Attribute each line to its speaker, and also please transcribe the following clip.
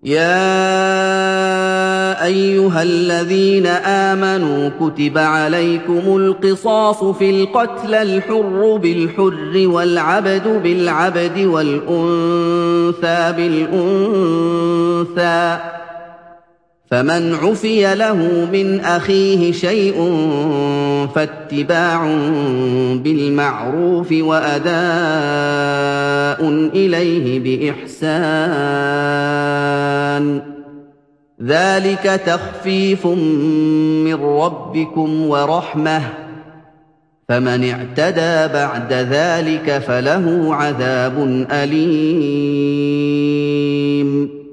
Speaker 1: يَا أَيُّهَا الَّذِينَ آمَنُوا كُتِبَ عَلَيْكُمُ الْقِصَاصُ فِي الْقَتْلَى الْحُرُّ بِالْحُرِّ وَالْعَبْدُ بِالْعَبْدِ وَالْأُنثَىٰ بِالْأُنثَىٰ ۚ فَمَنْ عُفِيَ لَهُ مِنْ أَخِيهِ شَيْءٌ فَاتِّبَاعٌ بِالْمَعْرُوفِ وَأَدَاءٌ إِلَيْهِ بِإِحْسَانٍ ۗ ذَٰلِكَ تَخْفِيفٌ مِّن رَّبِّكُمْ وَرَحْمَةٌ ۚ فَمَنِ اعْتَدَىٰ بَعْدَ ذَٰلِكَ فَلَهُ عَذَابٌ أَلِيمٌ